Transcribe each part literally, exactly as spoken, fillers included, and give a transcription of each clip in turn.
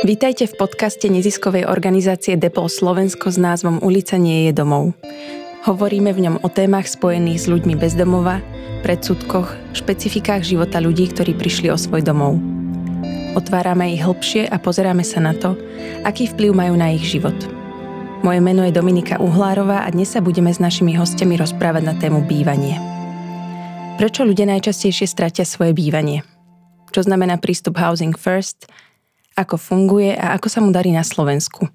Vítajte v podcaste neziskovej organizácie Depol Slovensko s názvom Ulica nie je domov. Hovoríme v ňom o témach spojených s ľuďmi bez domova, predsudkoch, špecifikách života ľudí, ktorí prišli o svoj domov. Otvárame ich hlbšie a pozeráme sa na to, aký vplyv majú na ich život. Moje meno je Dominika Uhlárová a dnes sa budeme s našimi hostiami rozprávať na tému bývanie. Prečo ľudia najčastejšie stratia svoje bývanie? Čo znamená prístup Housing First? Ako funguje a ako sa mu darí na Slovensku?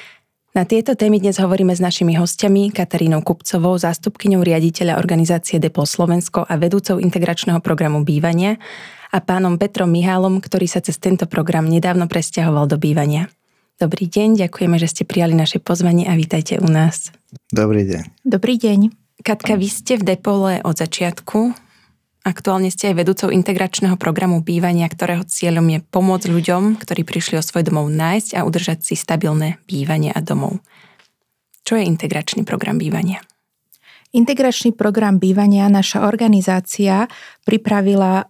Na tieto témy dnes hovoríme s našimi hostiami Katarínou Kupcovou, zástupkyňou riaditeľa organizácie Depol Slovensko a vedúcou integračného programu bývania a pánom Petrom Mihálom, ktorý sa cez tento program nedávno presťahoval do bývania. Dobrý deň, ďakujeme, že ste prijali naše pozvanie a vítajte u nás. Dobrý deň. Dobrý deň. Katka, vy ste v Depole od začiatku. Aktuálne ste aj vedúcou integračného programu bývania, ktorého cieľom je pomôcť ľuďom, ktorí prišli o svoj domov, nájsť a udržať si stabilné bývanie a domov. Čo je integračný program bývania? Integračný program bývania naša organizácia pripravila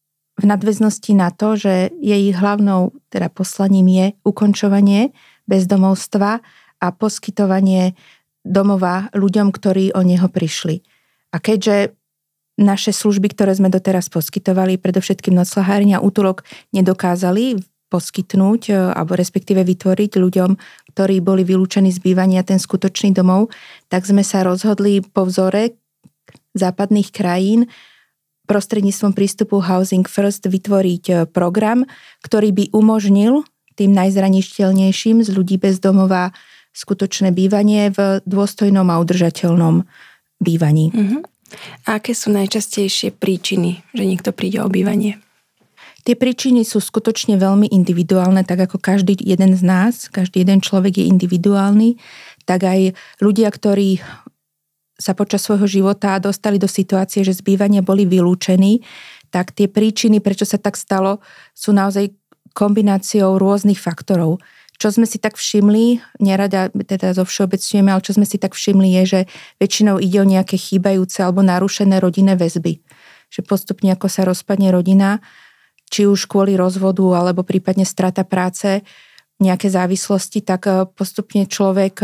v nadväznosti na to, že jej hlavnou teda poslaním je ukončovanie bezdomovstva a poskytovanie domova ľuďom, ktorí o neho prišli. A keďže naše služby, ktoré sme doteraz poskytovali, predovšetkým nocľahárňa a útulok, nedokázali poskytnúť alebo respektíve vytvoriť ľuďom, ktorí boli vylúčení z bývania ten skutočný domov, tak sme sa rozhodli po vzore západných krajín prostredníctvom prístupu Housing First vytvoriť program, ktorý by umožnil tým najzraniteľnejším z ľudí bez domova skutočné bývanie v dôstojnom a udržateľnom bývaní. Mm-hmm. A aké sú najčastejšie príčiny, že niekto príde o bývanie? Tie príčiny sú skutočne veľmi individuálne, tak ako každý jeden z nás, každý jeden človek je individuálny, tak aj ľudia, ktorí sa počas svojho života dostali do situácie, že z bývania boli vylúčení, tak tie príčiny, prečo sa tak stalo, sú naozaj kombináciou rôznych faktorov. Čo sme si tak všimli, nerada teda zo všeobecňujeme, ale čo sme si tak všimli je, že väčšinou ide o nejaké chýbajúce alebo narušené rodinné väzby. Že postupne ako sa rozpadne rodina, či už kvôli rozvodu alebo prípadne strata práce, nejaké závislosti, tak postupne človek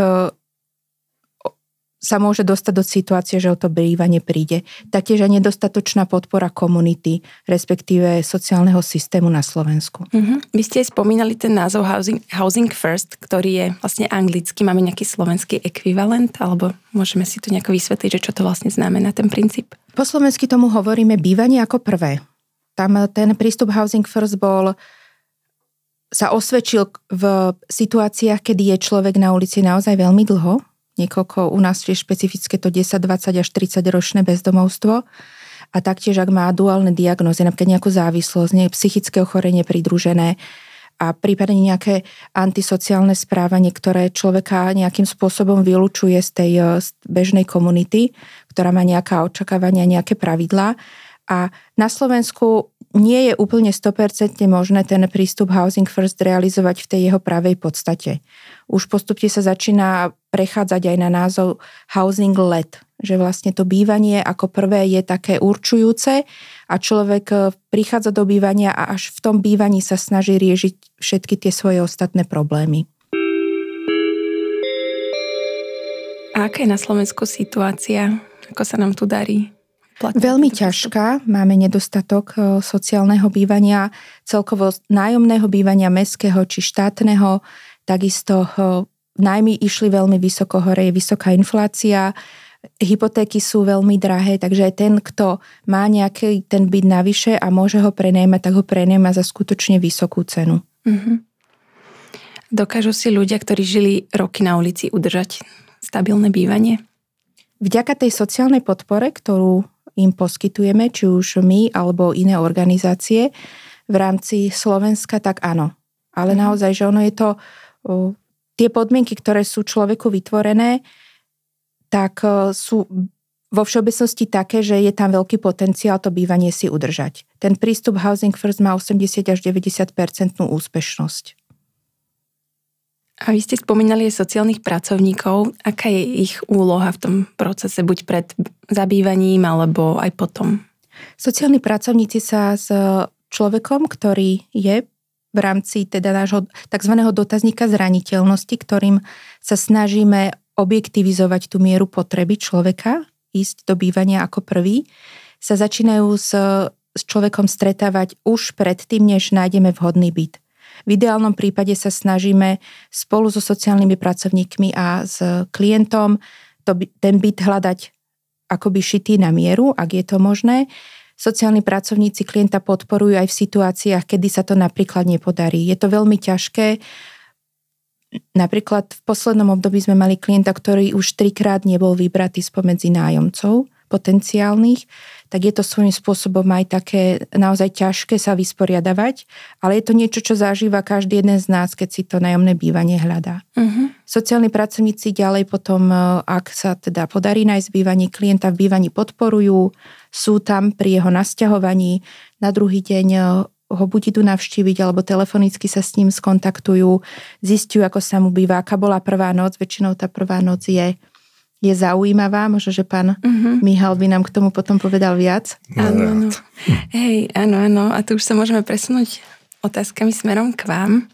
sa môže dostať do situácie, že o to bývanie príde. Taktiež aj nedostatočná podpora komunity, respektíve sociálneho systému na Slovensku. Uh-huh. Vy ste spomínali ten názov Housing, Housing First, ktorý je vlastne anglický. Máme nejaký slovenský ekvivalent, alebo môžeme si to nejako vysvetliť, že čo to vlastne znamená ten princíp? Po slovensky tomu hovoríme bývanie ako prvé. Tam ten prístup Housing First bol sa osvedčil v situáciách, kedy je človek na ulici naozaj veľmi dlho. Niekoľko, u nás je špecifické to desať, dvadsať až tridsať ročné bezdomovstvo a taktiež ak má duálne diagnózy, napríklad nejakú závislosť, nie, psychické ochorenie pridružené a prípadne nejaké antisociálne správanie, ktoré človeka nejakým spôsobom vylúčuje z tej bežnej komunity, ktorá má nejaká očakávania, nejaké pravidlá. A na Slovensku nie je úplne sto percent možné ten prístup Housing First realizovať v tej jeho pravej podstate. Už postupne sa začína prechádzať aj na názov Housing Led, že vlastne to bývanie ako prvé je také určujúce a človek prichádza do bývania a až v tom bývaní sa snaží riešiť všetky tie svoje ostatné problémy. A aká je na Slovensku situácia? Ako sa nám tu darí? Veľmi ťažká. Máme nedostatok sociálneho bývania, celkovo nájomného bývania mestského či štátneho. Takisto nájmy išli veľmi vysoko hore, je vysoká inflácia, hypotéky sú veľmi drahé, takže aj ten, kto má nejaký ten byt navyše a môže ho prenajmať, tak ho prenajma za skutočne vysokú cenu. Mm-hmm. Dokážu si ľudia, ktorí žili roky na ulici, udržať stabilné bývanie? Vďaka tej sociálnej podpore, ktorú im poskytujeme, či už my alebo iné organizácie v rámci Slovenska, tak áno. Ale naozaj, že ono je to, o, tie podmienky, ktoré sú človeku vytvorené, tak o, sú vo všeobecnosti také, že je tam veľký potenciál to bývanie si udržať. Ten prístup Housing First má osemdesiat až deväťdesiat percent úspešnosť. A vy ste spomínali aj sociálnych pracovníkov. Aká je ich úloha v tom procese, buď pred zabývaním, alebo aj potom? Sociálni pracovníci sa s človekom, ktorý je v rámci teda nášho tzv. Dotazníka zraniteľnosti, ktorým sa snažíme objektivizovať tú mieru potreby človeka, ísť do bývania ako prvý, sa začínajú s, s človekom stretávať už predtým, než nájdeme vhodný byt. V ideálnom prípade sa snažíme spolu so sociálnymi pracovníkmi a s klientom to, ten byt hľadať akoby šitý na mieru, ak je to možné. Sociálni pracovníci klienta podporujú aj v situáciách, kedy sa to napríklad nepodarí. Je to veľmi ťažké. Napríklad v poslednom období sme mali klienta, ktorý už trikrát nebol vybratý spomedzi nájomcov potenciálnych, tak je to svojím spôsobom aj také naozaj ťažké sa vysporiadavať, ale je to niečo, čo zažíva každý jeden z nás, keď si to nájomné bývanie hľadá. Uh-huh. Sociálni pracovníci ďalej potom, ak sa teda podarí nájsť bývanie, klienta v bývaní podporujú, sú tam pri jeho nasťahovaní, na druhý deň ho buď idú navštíviť, alebo telefonicky sa s ním skontaktujú, zistujú, ako sa mu býva, aká bola prvá noc, väčšinou tá prvá noc je je zaujímavá, možno, že pán uh-huh. Michal by nám k tomu potom povedal viac. Áno, áno. Hej, áno, áno. A tu už sa môžeme presunúť otázkami smerom k vám.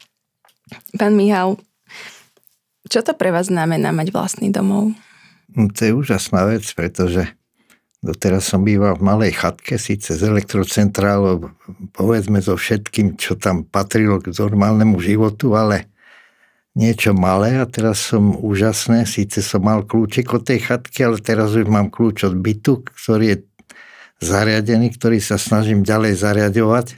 Pán Michal, čo to pre vás znamená mať vlastný domov? To je úžasná vec, pretože doteraz som býval v malej chatke, síce z elektrocentrálou, povedzme so všetkým, čo tam patrilo k normálnemu životu, ale niečo malé a teraz som úžasné, síce som mal kľúčik od tej chatky, ale teraz už mám kľúč od bytu, ktorý je zariadený, ktorý sa snažím ďalej zariadovať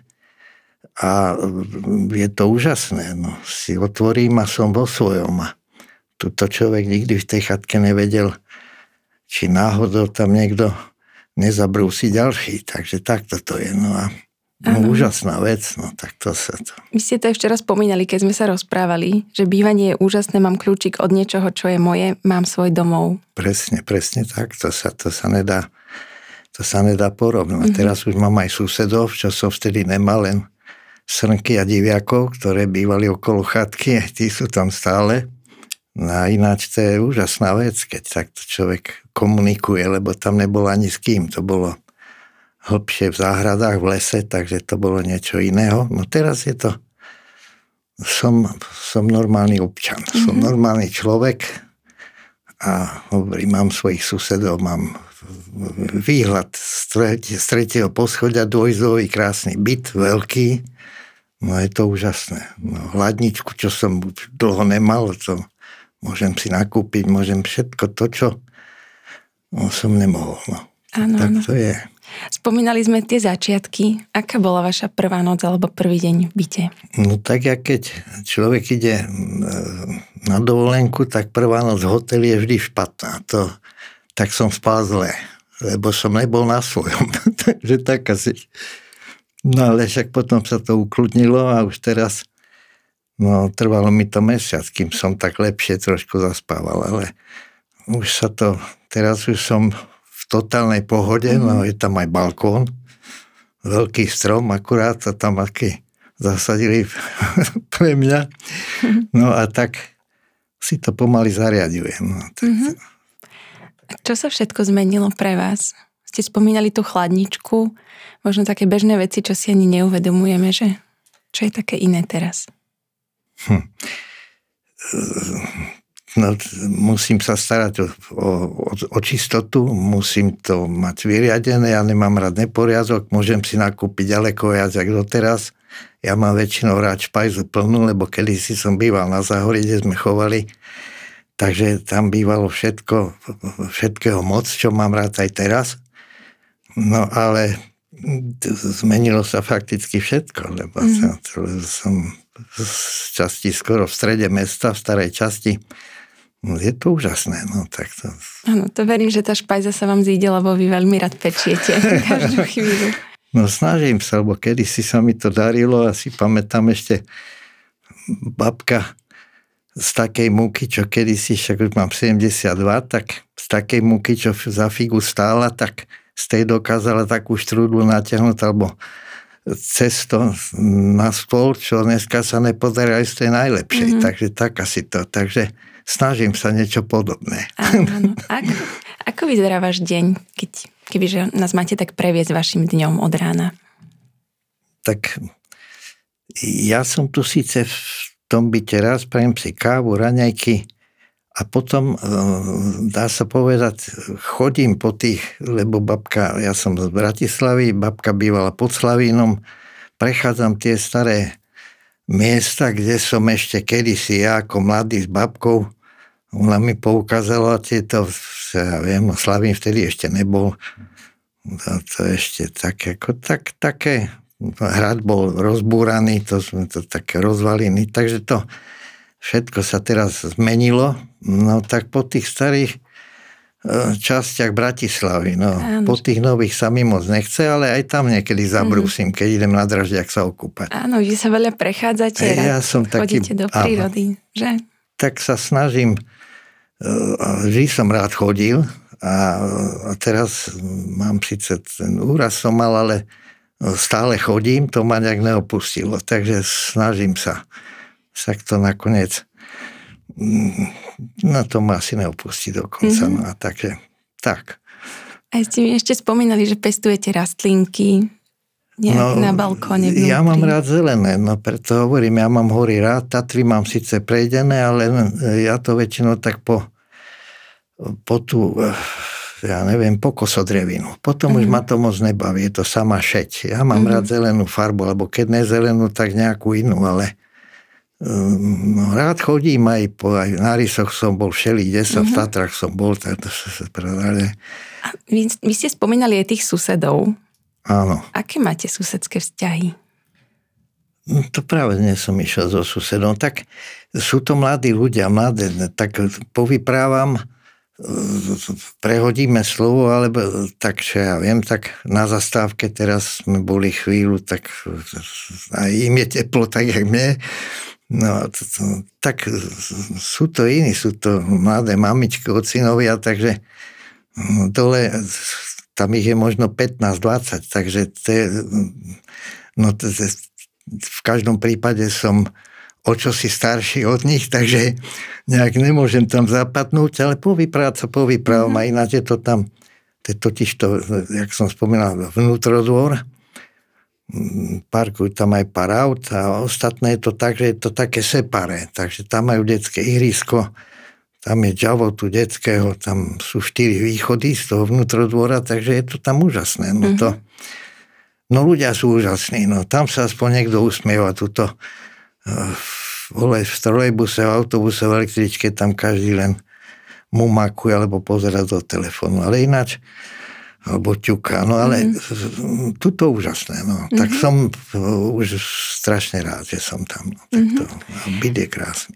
a je to úžasné. No, si otvorím a som vo svojom a tuto človek nikdy v tej chatke nevedel, či náhodou tam niekto nezabrúsi ďalší, takže takto to je. No a No, úžasná vec, no tak to sa to... Vy ste to ešte raz spomínali, keď sme sa rozprávali, že bývanie je úžasné, mám kľúčik od niečoho, čo je moje, mám svoj domov. Presne, presne tak, to sa, to sa nedá to sa nedá porovnať. Mm-hmm. Teraz už mám aj susedov, čo som vtedy nemal, len srnky a diviakov, ktoré bývali okolo chatky, tí sú tam stále. No a ináč to je úžasná vec, keď takto človek komunikuje, lebo tam nebolo ani s kým, to bolo hlbšie v záhradách, v lese, takže to bolo niečo iného. No teraz je to, som, som normálny občan, mm-hmm. som normálny človek a hovorím, mám svojich susedov, mám výhľad z tretieho poschodia, dvojizbový krásny byt, veľký, no je to úžasné. No, hladničku, čo som dlho nemal, to môžem si nakúpiť, môžem všetko to, čo no, som nemohol. No. Áno, tak áno. to je. Spomínali sme tie začiatky. Aká bola vaša prvá noc alebo prvý deň v byte? No tak, jak keď človek ide na dovolenku, tak prvá noc v hoteli je vždy špatná. To, tak som spal zle, lebo som nebol na svojom. Takže tak asi. No ale však potom sa to ukludnilo a už teraz no, trvalo mi to mesiac, kým som tak lepšie trošku zaspával, ale už sa to, teraz už som v totálnej pohode, mm. no je tam aj balkón, veľký strom, akurát sa tam aký zasadili pre mňa. No a tak si to pomaly zariadujem. No, tak... mm-hmm. A čo sa všetko zmenilo pre vás? Ste spomínali tú chladničku, možno také bežné veci, čo si ani neuvedomujeme, že čo je také iné teraz? Hm. No, musím sa starať o, o, o čistotu, musím to mať vyriadené, ja nemám rád neporiadok, môžem si nakúpiť ďaleko viac, jak doteraz. Ja mám väčšinou rád špajzu plnú, lebo kedysi som býval na Záhorí, kde sme chovali, takže tam bývalo všetko, všetkého moc, čo mám rád aj teraz. No ale zmenilo sa fakticky všetko, lebo mm. som z časti skoro v strede mesta, v starej časti. No, je to úžasné, no tak to... Áno, to verím, že tá špajza sa vám zíde, lebo vy veľmi rád pečiete každú chvíľu. No snažím sa, lebo kedysi sa mi to darilo a si pamätám ešte babka z takej múky, čo kedysi, však už mám sedemdesiatdva, tak z takej múky, čo za figu stála, tak z tej dokázala takú štrúdlu natiahnuť, alebo cesto na stôl, čo dneska sa nepodarí aj z tej najlepšej. Mm-hmm. Takže tak asi to. Takže snažím sa niečo podobné. Áno, áno. Ako, ako vyzerá váš deň, keď, kebyže nás máte tak previesť vašim dňom od rána? Tak ja som tu síce v tom byte raz, prajem si kávu, raňajky a potom, dá sa povedať, chodím po tých, lebo babka, ja som z Bratislavy, babka bývala pod Slavínom, prechádzam tie staré miesta, kde som ešte kedysi ja ako mladý s babkou, ona mi poukázala tieto, ja viem, Slavín vtedy ešte nebol, to, to ešte tak, ako, tak, také, hrad bol rozbúraný, to sme to také rozvaliny, takže to všetko sa teraz zmenilo, no tak po tých starých častiach Bratislavy, no áno. Po tých nových sa mi moc nechce, ale aj tam niekedy zabrúsim, mm. keď idem na Draždiak sa okúpať. Áno, vy sa veľa prechádzate, ja som taký, chodíte do prírody, áno. Že? Tak sa snažím, vždy som rád chodil a, a teraz mám síce ten úraz som mal, ale stále chodím, to ma nejak neopustilo, takže snažím sa. Tak to nakoniec na to ma asi neopustí dokonca. Mm-hmm. No a takže, tak. A ste mi ešte spomínali, že pestujete rastlinky nejak no, na balkóne vnútri. Ja mám rád zelené, no preto hovorím, ja mám hory rád, Tatry mám síce prejdené, ale ja to väčšinou tak po, po tú, ja neviem, po kosodrevinu. Potom mm-hmm. už ma to moc nebaví, je to sama šeť. Ja mám mm-hmm. rád zelenú farbu, alebo keď ne zelenú, tak nejakú inú, ale no, rád chodím aj po, aj na Rysoch som bol všeli, kde som, uh-huh. v Tatrach som bol, tak to sa predali. Vy, vy ste spomínali aj tých susedov. Áno. Aké máte susedské vzťahy? No, to práve nie som išiel so susedom. Tak sú to mladí ľudia, mladé, tak povyprávam, prehodíme slovo, alebo tak, čo ja viem, tak na zastávke teraz sme boli chvíľu, tak aj im je teplo, tak jak mne. No, to, to, tak sú to iní, sú to mladé mamičky, ocinovia, takže dole, tam ich je možno pätnásť dvadsať, takže to je, no, to, to, v každom prípade som o čosi starší od nich, takže nejak nemôžem tam zapadnúť, ale povyprávať sa povyprávam, mm-hmm. a ináč je to tam, to je totiž to, jak som spomínal, vnútrozvor, parkujú tam aj pár aut a ostatné je to tak, že je to také separé, takže tam majú detské ihrisko, tam je džavo tu detského, tam sú štyri východy z toho vnútrodvora, takže je to tam úžasné. No, to, no ľudia sú úžasní, no tam sa aspoň niekto usmieva, tuto uh, v trolejbuse, v autobuse, v električke, tam každý len mumakuje alebo pozerá do telefónu, ale ináč alebo ťuka, no ale mm. tu to úžasné, no. Mm-hmm. Tak som už strašne rád, že som tam. No. Tak to, mm-hmm. byt je krásny.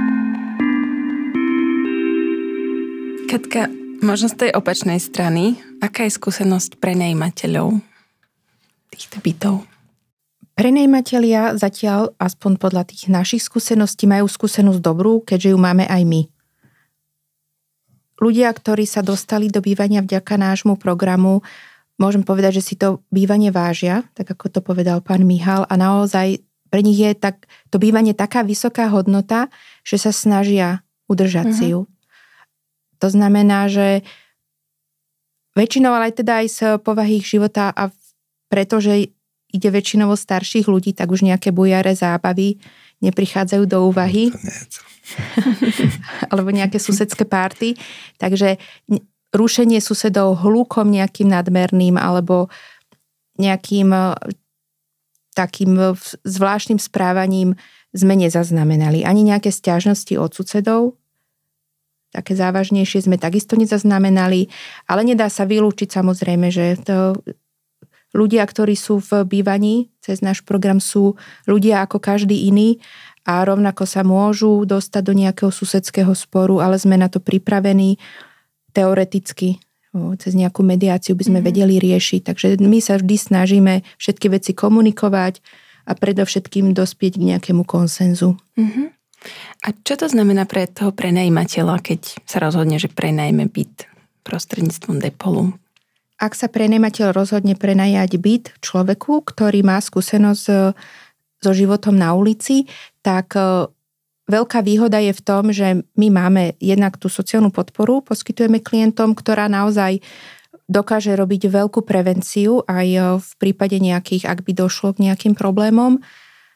Katka, možno z tej opačnej strany, aká je skúsenosť prenajímateľov týchto bytov? Prenajímatelia zatiaľ, aspoň podľa tých našich skúseností, majú skúsenosť dobrú, keďže ju máme aj my. Ľudia, ktorí sa dostali do bývania vďaka nášmu programu, môžem povedať, že si to bývanie vážia, tak ako to povedal pán Michal, a naozaj pre nich je tak, to bývanie taká vysoká hodnota, že sa snažia udržať uh-huh. si ju. To znamená, že väčšinou, ale aj teda aj z povahy ich života a pretože ide väčšinovo starších ľudí, tak už nejaké bujare zábavy neprichádzajú do úvahy. Alebo nejaké susedské párty. Takže rušenie susedov hlukom nejakým nadmerným alebo nejakým takým zvláštnym správaním sme nezaznamenali. Ani nejaké sťažnosti od susedov, také závažnejšie sme takisto nezaznamenali, ale nedá sa vylúčiť samozrejme, že to ľudia, ktorí sú v bývaní cez náš program, sú ľudia ako každý iný a rovnako sa môžu dostať do nejakého susedského sporu, ale sme na to pripravení teoreticky. Cez nejakú mediáciu by sme mm-hmm. vedeli riešiť. Takže my sa vždy snažíme všetky veci komunikovať a predovšetkým dospieť k nejakému konsenzu. Mm-hmm. A čo to znamená pre toho prenajímateľa, keď sa rozhodne, že prenajme byt prostredníctvom Depolu? Ak sa prenajímateľ rozhodne prenajať byt človeku, ktorý má skúsenosť so životom na ulici, tak veľká výhoda je v tom, že my máme jednak tú sociálnu podporu, poskytujeme klientom, ktorá naozaj dokáže robiť veľkú prevenciu aj v prípade nejakých, ak by došlo k nejakým problémom.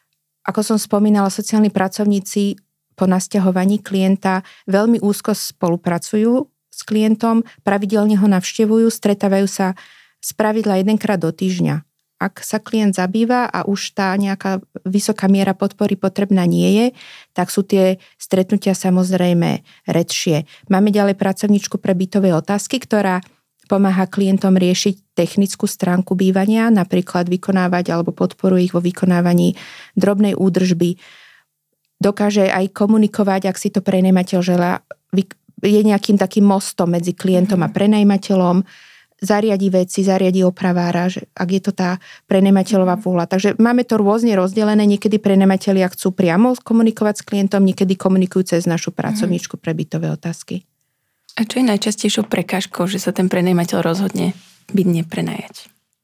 ako som spomínala, sociálni pracovníci po nasťahovaní klienta veľmi úzko spolupracujú s klientom, pravidelne ho navštevujú, stretávajú sa spravidla jedenkrát do týždňa. Ak sa klient zabýva a už tá nejaká vysoká miera podpory potrebná nie je, tak sú tie stretnutia samozrejme redšie. Máme ďalej pracovníčku pre bytové otázky, ktorá pomáha klientom riešiť technickú stránku bývania, napríklad vykonávať alebo podporuje ich vo vykonávaní drobnej údržby. Dokáže aj komunikovať, ak si to prenajímateľ želá, je nejakým takým mostom medzi klientom a prenajímateľom, zariadi veci, zariadi opravára, že ak je to tá prenajímateľová vôľa. Takže máme to rôzne rozdelené, niekedy prenajímatelia chcú priamo komunikovať s klientom, niekedy komunikujú cez našu pracovníčku pre bytové otázky. A čo je najčastejšou prekážkou, že sa ten prenajímateľ rozhodne byť neprenajať?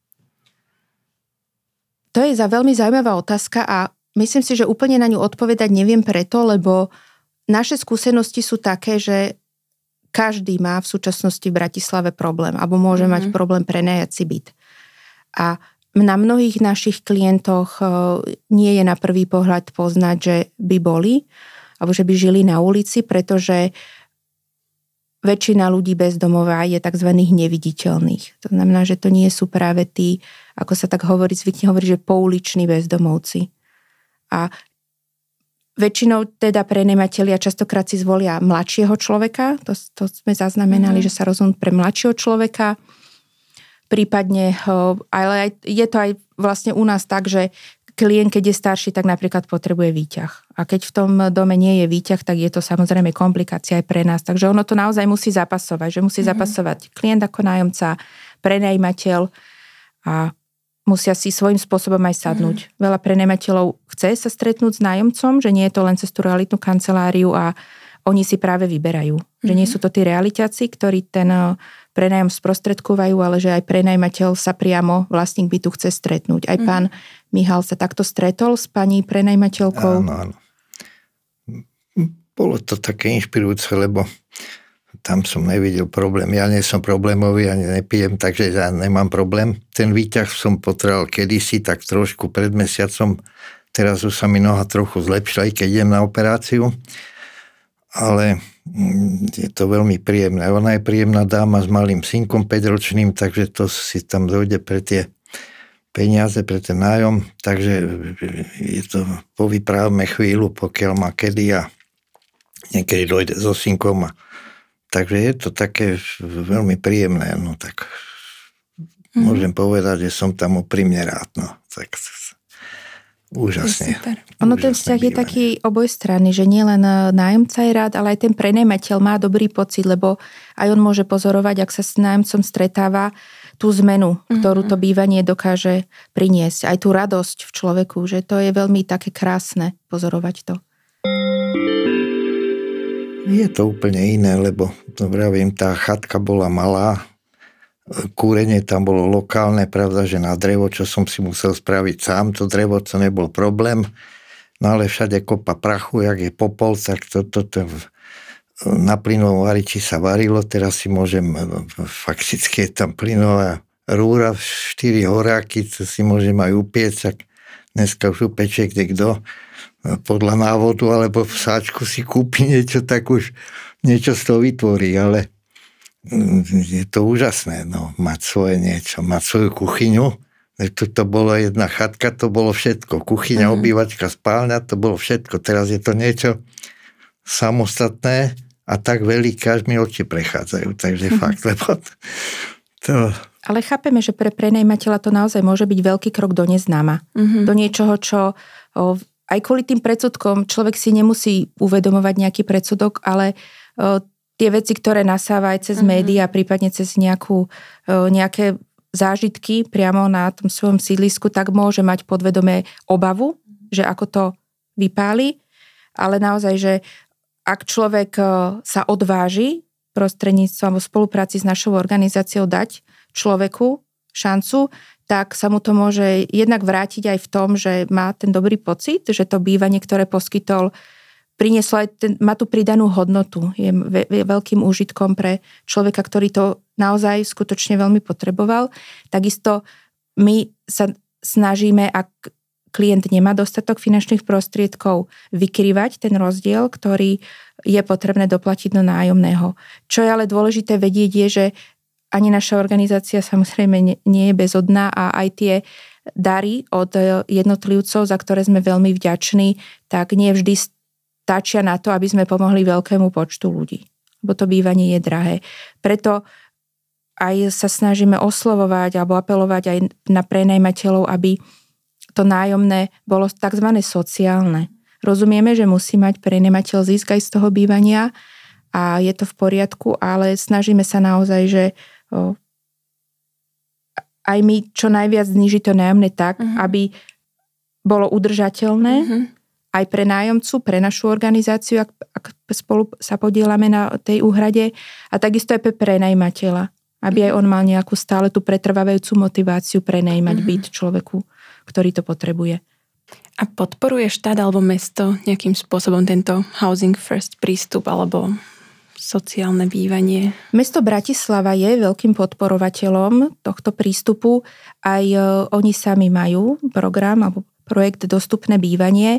To je za veľmi zaujímavá otázka a myslím si, že úplne na ňu odpovedať neviem preto, lebo naše skúsenosti sú také, že každý má v súčasnosti v Bratislave problém, alebo môže mm-hmm. mať problém prenajať si byt. A na mnohých našich klientoch nie je na prvý pohľad poznať, že by boli, alebo že by žili na ulici, pretože väčšina ľudí bezdomová je tzv. Neviditeľných. To znamená, že to nie sú práve tí, ako sa tak hovorí, zvykne hovorí, že pouliční bezdomovci. A väčšinou teda prenajímatelia častokrát si zvolia mladšieho človeka, to, to sme zaznamenali, mm. že sa rozhodnú pre mladšieho človeka, prípadne, ale aj, je to aj vlastne u nás tak, že klient, keď je starší, tak napríklad potrebuje výťah. A keď v tom dome nie je výťah, tak je to samozrejme komplikácia aj pre nás. Takže ono to naozaj musí zapasovať, že musí mm. zapasovať klient ako nájomca, prenajímateľ a musia si svojím spôsobom aj sadnúť. Mm. Veľa prenajímateľov chce sa stretnúť s nájomcom, že nie je to len cez tú realitnú kanceláriu a oni si práve vyberajú. Mm. Že nie sú to tí realiťaci, ktorí ten prenájom sprostredkovajú, ale že aj prenajímateľ sa priamo vlastník bytu chce stretnúť. Aj mm. pán Michal sa takto stretol s pani prenajímateľkou. Áno, áno. Bolo to také inšpirujúce, lebo tam som nevidel problém. Ja nie som problémový, ani nepijem, takže ja nemám problém. Ten výťah som potreboval kedysi, tak trošku pred mesiacom. Teraz už sa mi noha trochu zlepšila, aj keď idem na operáciu. Ale je to veľmi príjemné. Ona je príjemná dáma s malým synkom päťročným, takže to si tam dojde pre tie peniaze, pre ten nájom. Takže je to, povyprávame chvíľu, pokiaľ má kedy a niekedy dojde so synkom a takže je to také veľmi príjemné, no tak mm. môžem povedať, že som tam úprimne rád, no tak úžasne. Ono ten vzťah je taký obojstranný, že nie len nájomca je rád, ale aj ten prenajímateľ má dobrý pocit, lebo aj on môže pozorovať, ak sa s nájomcom stretáva, tú zmenu, ktorú to bývanie dokáže priniesť. Aj tú radosť v človeku, že to je veľmi také krásne pozorovať to. Je to úplne iné, lebo to vravím, tá chatka bola malá, kúrenie tam bolo lokálne, pravda, že na drevo, čo som si musel spraviť sám, to drevo, to nebol problém, no ale všade kopa prachu, jak je popol, tak toto to, to, na plynovom variči sa varilo, teraz si môžem, fakticky je tam plynová rúra, štyri horáky, to si môžem aj upiecť, tak dneska už upečie kto podľa návodu, alebo v sáčku si kúpi niečo, tak už niečo z toho vytvorí, ale je to úžasné, no, mať svoje niečo, mať svoju kuchyňu. Tu to bolo jedna chatka, to bolo všetko. Kuchyňa, uh-huh. obývačka, spálňa, to bolo všetko. Teraz je to niečo samostatné a tak veľké, až mi oči prechádzajú. Takže uh-huh. fakt, lebo to... Ale chápeme, že pre prenajímateľa to naozaj môže byť veľký krok do neznáma. Uh-huh. Do niečoho, čo... O, aj kvôli tým predsudkom človek si nemusí uvedomovať nejaký predsudok, ale o, tie veci, ktoré nasáva aj cez uh-huh. médiá, prípadne cez nejakú, o, nejaké zážitky priamo na tom svojom sídlisku, tak môže mať podvedomé obavu, že ako to vypáli. Ale naozaj, že ak človek o, sa odváži prostredníctvom alebo spolupráci s našou organizáciou dať človeku šancu, tak sa mu to môže jednak vrátiť aj v tom, že má ten dobrý pocit, že to bývanie, ktoré poskytol, prinieslo aj ten, má tú pridanú hodnotu. Je veľkým úžitkom pre človeka, ktorý to naozaj skutočne veľmi potreboval. Takisto my sa snažíme, ak klient nemá dostatok finančných prostriedkov, vykrývať ten rozdiel, ktorý je potrebné doplatiť do nájomného. Čo je ale dôležité vedieť je, že ani naša organizácia samozrejme nie je bezodná a aj tie dary od jednotlivcov, za ktoré sme veľmi vďační, tak nie vždy stačia na to, aby sme pomohli veľkému počtu ľudí. Lebo to bývanie je drahé. Preto aj sa snažíme oslovovať alebo apelovať aj na prenajmateľov, aby to nájomné bolo tzv. Sociálne. Rozumieme, že musí mať prenajmateľ zisk aj z toho bývania a je to v poriadku, ale snažíme sa naozaj, že o, aj my čo najviac znižiť to nájomné tak, uh-huh. aby bolo udržateľné uh-huh. aj pre nájomcu, pre našu organizáciu, ak, ak spolu sa podielame na tej úhrade a takisto aj pre prenajmateľa, aby aj on mal nejakú stále tú pretrvávajúcu motiváciu prenajmať uh-huh. byt človeku, ktorý to potrebuje. A podporuje štát alebo mesto nejakým spôsobom tento Housing First prístup alebo sociálne bývanie? Mesto Bratislava je veľkým podporovateľom tohto prístupu. Aj oni sami majú program alebo projekt Dostupné bývanie.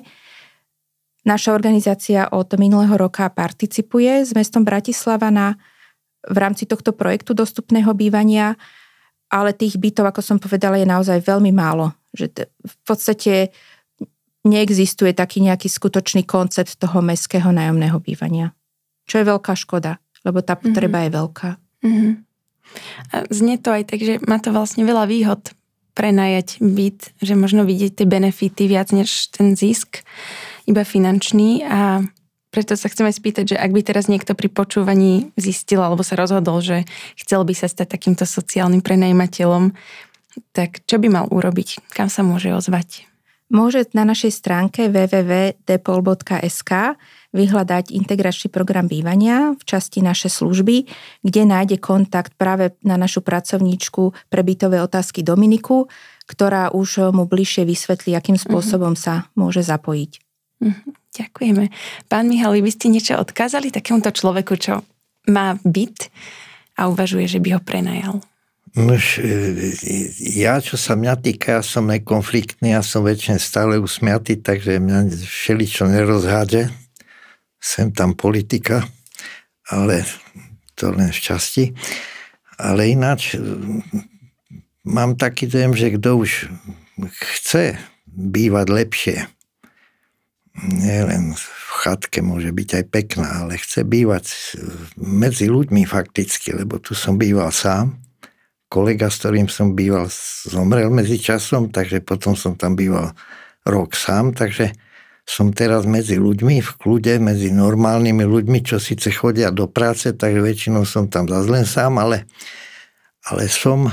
Naša organizácia od minulého roka participuje s mestom Bratislava na, v rámci tohto projektu Dostupného bývania, ale tých bytov, ako som povedala, je naozaj veľmi málo. Že v podstate neexistuje taký nejaký skutočný koncept toho mestského nájomného bývania. Čo je veľká škoda, lebo tá potreba mm-hmm. je veľká. Mm-hmm. A znie to aj tak, že má to vlastne veľa výhod prenajať byt, že možno vidieť tie benefity viac než ten zisk, iba finančný a preto sa chceme spýtať, že ak by teraz niekto pri počúvaní zistil alebo sa rozhodol, že chcel by sa stať takýmto sociálnym prenajmateľom, tak čo by mal urobiť? Kam sa môže ozvať? Môže na našej stránke w w w bodka depol bodka es ka vyhľadať integračný program bývania v časti Naše služby, kde nájde kontakt práve na našu pracovníčku pre bytové otázky Dominiku, ktorá už mu bližšie vysvetlí, akým spôsobom uh-huh. sa môže zapojiť. Uh-huh. Ďakujeme. Pán Michal, vy ste niečo odkázali takémuto človeku, čo má byt a uvažuje, že by ho prenajal? Nož, ja, čo sa mňa týka, ja som nekonfliktný, ja som väčšine stále usmiatý, takže mňa všeličo nerozhádže. Sem tam politika, ale to len v časti. Ale ináč mám taký dojem, že kto už chce bývať lepšie, nielen v chatke môže byť aj pekná, ale chce bývať medzi ľuďmi fakticky, lebo tu som býval sám. Kolega, s ktorým som býval, zomrel medzi časom, takže potom som tam býval rok sám, takže som teraz medzi ľuďmi, v kľude, medzi normálnymi ľuďmi, čo síce chodia do práce, takže väčšinou som tam zase len sám, ale, ale som,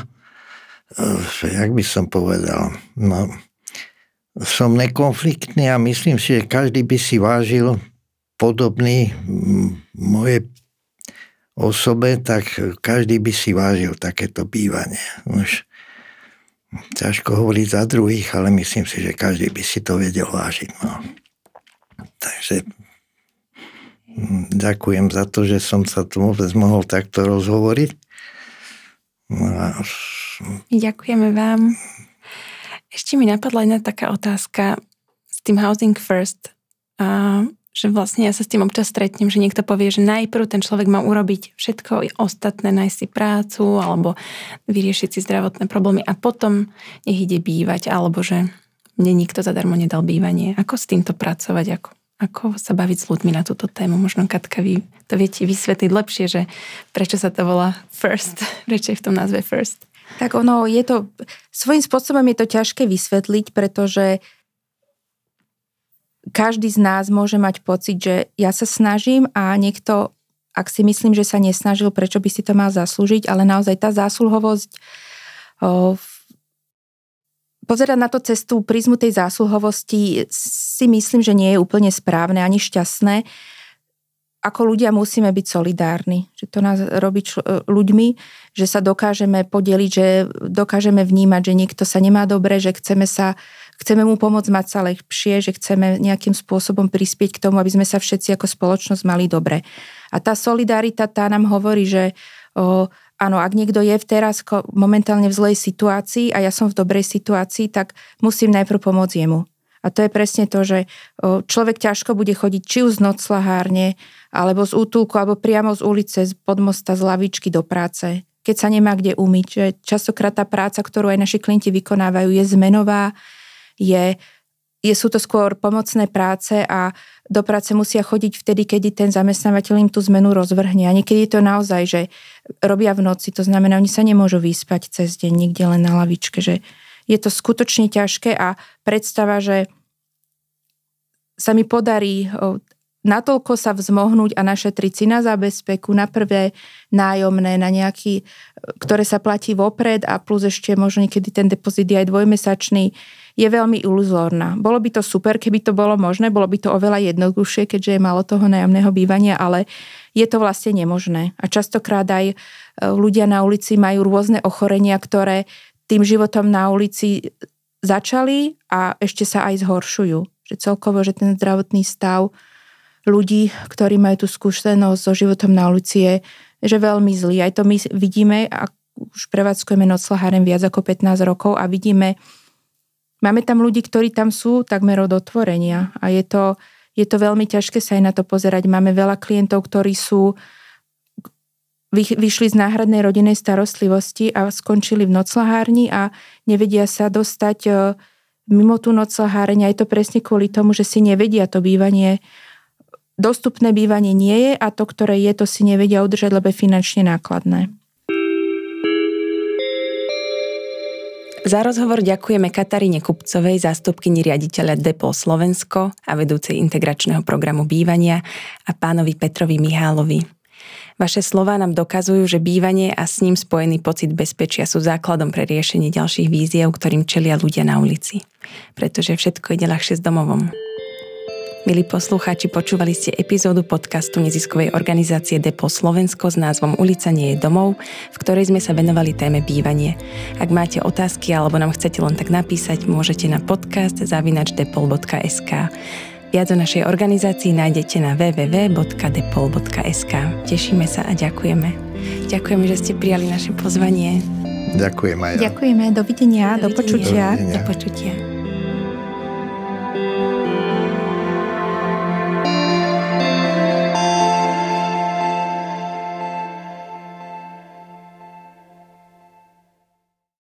jak by som povedal, no, som nekonfliktný a myslím si, že každý by si vážil podobný moje osobe, tak každý by si vážil takéto bývanie. Už ťažko hovoriť za druhých, ale myslím si, že každý by si to vedel vážiť. No. Takže ďakujem za to, že som sa tu vôbec mohol takto rozhovoriť. No a... Ďakujeme vám. Ešte mi napadla jedna taká otázka s tým Housing First, a že vlastne ja sa s tým občas stretnem, že niekto povie, že najprv ten človek má urobiť všetko ostatné, nájsť si prácu alebo vyriešiť si zdravotné problémy a potom nech ide bývať, alebo že mne nikto zadarmo nedal bývanie. Ako s týmto pracovať? Ako, ako sa baviť s ľuďmi na túto tému? Možno, Katka, vy to viete vysvetliť lepšie, že prečo sa to volá First, prečo je v tom názve First? Tak ono je to, svojím spôsobom je to ťažké vysvetliť, pretože každý z nás môže mať pocit, že ja sa snažím a niekto, ak si myslím, že sa nesnažil, prečo by si to mal zaslúžiť, ale naozaj tá zásluhovosť, o, pozerať na to cez tú prizmu tej zásluhovosti si myslím, že nie je úplne správne ani šťastné. Ako ľudia musíme byť solidárni, že to nás robí čl- ľuďmi, že sa dokážeme podeliť, že dokážeme vnímať, že niekto sa nemá dobre, že chceme sa Chceme mu pomôcť mať sa lepšie, že chceme nejakým spôsobom prispieť k tomu, aby sme sa všetci ako spoločnosť mali dobre. A tá solidarita, tá nám hovorí, že o, áno, ak niekto je v teraz momentálne v zlej situácii a ja som v dobrej situácii, tak musím najprv pomôcť jemu. A to je presne to, že človek ťažko bude chodiť či už z nocľahárne, alebo z útulku, alebo priamo z ulice, z podmosta, z lavičky do práce, keď sa nemá kde umyť. Že častokrát tá práca, ktorú aj naši klienti vykonávajú, je zmenová, je, je, sú to skôr pomocné práce a do práce musia chodiť vtedy, keď ten zamestnávateľ im tú zmenu rozvrhne. A niekedy je to naozaj, že robia v noci, to znamená, oni sa nemôžu vyspať cez deň niekde len na lavičke, že je to skutočne ťažké a predstava, že sa mi podarí natoľko sa vzmohnúť a našetriť si na zábezpeku, na prvé nájomné, na nejaký, ktoré sa platí vopred a plus ešte možno niekedy ten depozit je aj dvojmesačný, je veľmi iluzórna. Bolo by to super, keby to bolo možné, bolo by to oveľa jednoduchšie, keďže je málo toho nájomného bývania, ale je to vlastne nemožné. A častokrát aj ľudia na ulici majú rôzne ochorenia, ktoré tým životom na ulici začali a ešte sa aj zhoršujú. Že celkovo, že ten zdravotný stav ľudí, ktorí majú tú skúsenosť so životom na ulici, je že veľmi zlý. Aj to my vidíme, a už prevádzkujeme nocľaháren viac ako pätnásť rokov a vidíme, máme tam ľudí, ktorí tam sú takmer od otvorenia a je to, je to veľmi ťažké sa aj na to pozerať. Máme veľa klientov, ktorí sú vyšli z náhradnej rodinnej starostlivosti a skončili v nocľahárni a nevedia sa dostať mimo tú nocľaháreň. A je to presne kvôli tomu, že si nevedia to bývanie, dostupné bývanie nie je a to, ktoré je, to si nevedia udržať, lebo je finančne nákladné. Za rozhovor ďakujeme Kataríne Kupcovej, zástupkyni riaditeľa Depol Slovensko a vedúcej integračného programu bývania a pánovi Petrovi Mihálovi. Vaše slová nám dokazujú, že bývanie a s ním spojený pocit bezpečia sú základom pre riešenie ďalších víziev, ktorým čelia ľudia na ulici. Pretože všetko ide ľahšie s domovom. Milí poslucháči, počúvali ste epizódu podcastu neziskovej organizácie Depol Slovensko s názvom Ulica nie je domov, v ktorej sme sa venovali téme bývanie. Ak máte otázky alebo nám chcete len tak napísať, môžete na podcast zavináč depol bodka es ká. Viac o našej organizácii nájdete na w w w bodka depol bodka es ká. Tešíme sa a ďakujeme. Ďakujeme, že ste prijali naše pozvanie. Ďakujem aj ja. Ďakujeme, dovidenia, do, do počutia. Dovidenia. Do počutia.